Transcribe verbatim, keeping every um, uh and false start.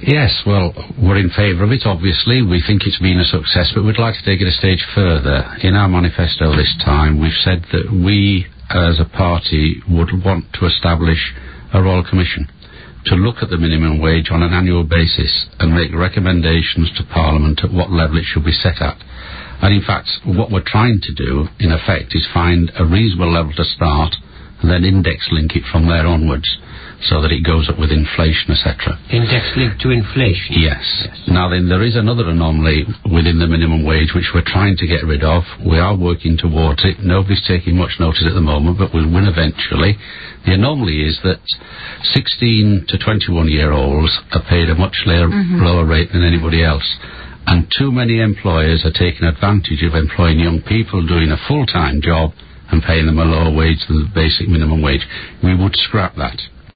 Yes, well, we're in favour of it, obviously. We think it's been a success, but we'd like to take it a stage further. In our manifesto this time, we've said that we, as a party, would want to establish a Royal Commission to look at the minimum wage on an annual basis and make recommendations to Parliament at what level it should be set at. And in fact, what we're trying to do, in effect, is find a reasonable level to start and then index link it from there onwards so that it goes up with inflation, et cetera. Index linked to inflation? Yes. yes. Now then, there is another anomaly within the minimum wage which we're trying to get rid of. We are working towards it. Nobody's taking much notice at the moment, but we'll win eventually. The anomaly is that sixteen to twenty-one year olds are paid a much lower, mm-hmm. lower rate than anybody else. And too many employers are taking advantage of employing young people doing a full-time job and paying them a lower wage than the basic minimum wage. We would scrap that.